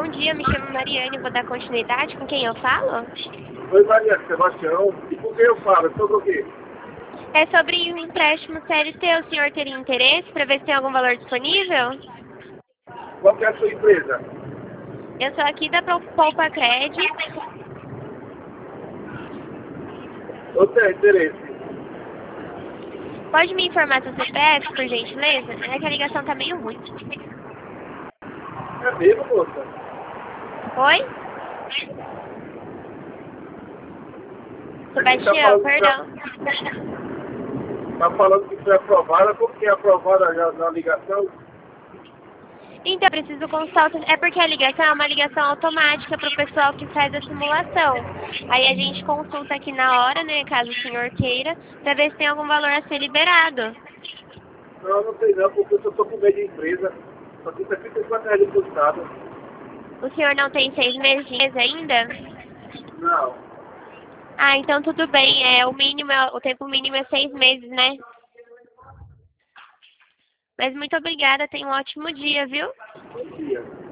Bom dia, me chamo Mariane, vou dar continuidade. Com quem eu falo? Oi, Maria Sebastião. E com quem eu falo? Sobre o quê? É sobre um empréstimo CLT. O senhor teria interesse para ver se tem algum valor disponível? Qual que é a sua empresa? Eu sou aqui da Poupa Crédito. Eu tenho interesse. Pode me informar seu CPF, por gentileza? É que a ligação tá meio ruim. É mesmo, moça? Oi? Sebastião, Tá perdão. tá falando que foi aprovada. Como que é aprovada na ligação? Então, eu preciso consultar. É porque a ligação é uma ligação automática para o pessoal que faz a simulação. Aí a gente consulta aqui na hora, né, caso o senhor queira, para ver se tem algum valor a ser liberado. Não sei não, porque eu só tô com medo de empresa. Só tem 54 reais depositado. O senhor não tem 6 meses de empresa ainda? Não. Ah, então tudo bem. O mínimo, o tempo mínimo é 6 meses, né? Mas muito obrigada, tenha um ótimo dia, viu? Bom dia.